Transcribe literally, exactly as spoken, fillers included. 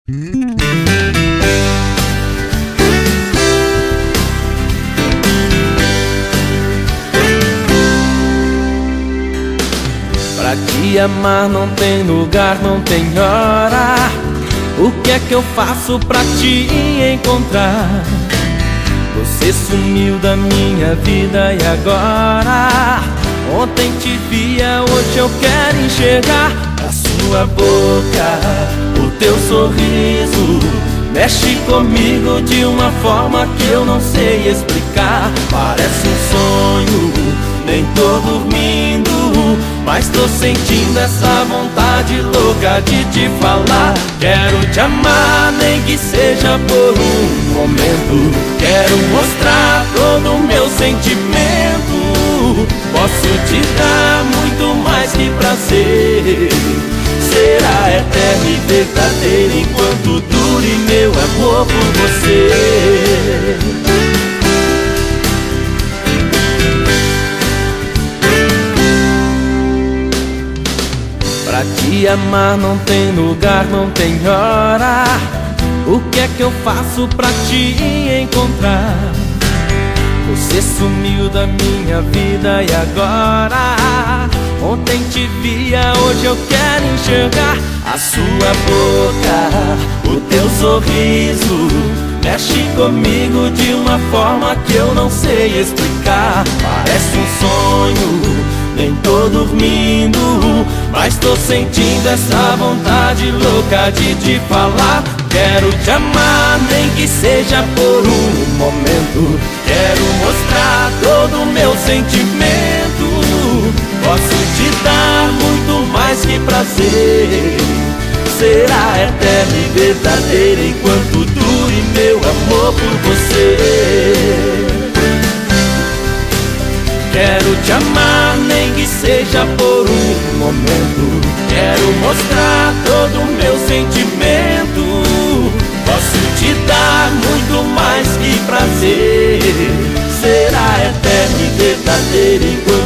Pra te amar não tem lugar, não tem hora. O que é que eu faço pra te encontrar? Você sumiu da minha vida e agora? Ontem te via, hoje eu quero enxergar a sua boca, o teu sorriso mexe comigo de uma forma que eu não sei explicar. Parece um sonho, nem tô dormindo, mas tô sentindo essa vontade louca de te falar. Quero te amar, nem que seja por um momento. Quero mostrar todo o meu sentimento. Posso te dar muito mais que prazer. Será eterno e verdadeiro enquanto dure meu amor por você. Pra te amar não tem lugar, não tem hora. O que é que eu faço pra te encontrar? Você sumiu da minha vida e agora? Ontem te via, hoje eu quero enxergar a sua boca, o teu sorriso mexe comigo de uma forma que eu não sei explicar. Parece um sonho, nem tô dormindo, mas tô sentindo essa vontade louca de te falar. Quero te amar, nem que seja por um momento. Quero mostrar todo o meu sentimento. Posso te dar muito mais que prazer. Será eterno e verdadeiro enquanto dure meu amor por você. Quero te amar, nem que seja por um momento. Quero mostrar todo o meu sentimento. Posso te dar muito mais que prazer. Será eterno e verdadeiro enquanto